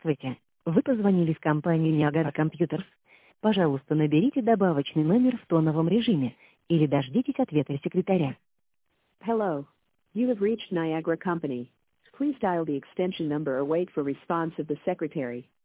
Здравствуйте. Вы позвонили в компанию Niagara Computers. Пожалуйста, наберите добавочный номер в тоновом режиме или дождитесь ответа секретаря. Hello. You have reached Niagara Company. Please dial the extension number or wait for response of the secretary.